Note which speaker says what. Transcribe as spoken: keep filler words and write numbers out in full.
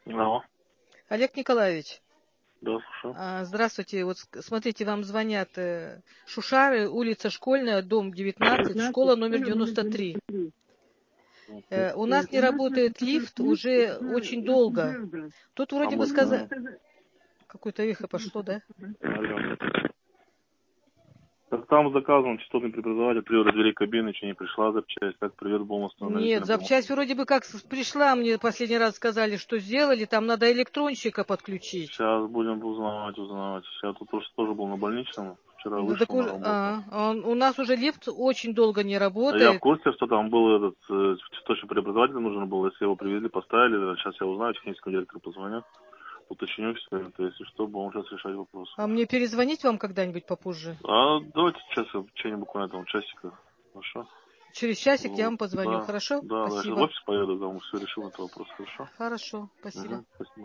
Speaker 1: Алло.
Speaker 2: Олег Николаевич,
Speaker 1: Да, слушаю.
Speaker 2: а, здравствуйте. Вот с- смотрите, вам звонят э, Шушары, улица Школьная, дом девятнадцать, школа номер девяносто три. Э, у нас не работает лифт уже очень долго. Тут
Speaker 1: А
Speaker 2: вроде бы
Speaker 1: мы
Speaker 2: сказали...
Speaker 1: знаем.
Speaker 2: Какое-то эхо пошло, да?
Speaker 1: Алло. Так там заказан частотный преобразователь, привода дверей кабины, еще не пришла запчасть, как привет был установить.
Speaker 2: Нет, запчасть вроде бы как с- пришла, мне последний раз сказали, что сделали, там надо электронщика подключить.
Speaker 1: Сейчас будем узнавать, узнавать. Сейчас тут тоже, тоже был на больничном, вчера
Speaker 2: Да,
Speaker 1: вышел
Speaker 2: так
Speaker 1: на
Speaker 2: уже-
Speaker 1: работу.
Speaker 2: а, а он- у нас уже лифт очень долго не
Speaker 1: А я в
Speaker 2: работает.
Speaker 1: курсе, что там был этот э, частотный преобразователь нужен был, если его привезли, поставили, сейчас я узнаю, техническому директору позвоню, уточню все это, если что, будем сейчас решать вопрос.
Speaker 2: А мне перезвонить вам когда-нибудь попозже?
Speaker 1: А давайте сейчас в течение буквально там часика, хорошо?
Speaker 2: Через часик я
Speaker 1: Вот.
Speaker 2: вам позвоню,
Speaker 1: Да,
Speaker 2: хорошо?
Speaker 1: да, да, сейчас в
Speaker 2: Спасибо.
Speaker 1: офис поеду, там все решим этот вопрос, хорошо?
Speaker 2: Хорошо, спасибо.
Speaker 1: Угу.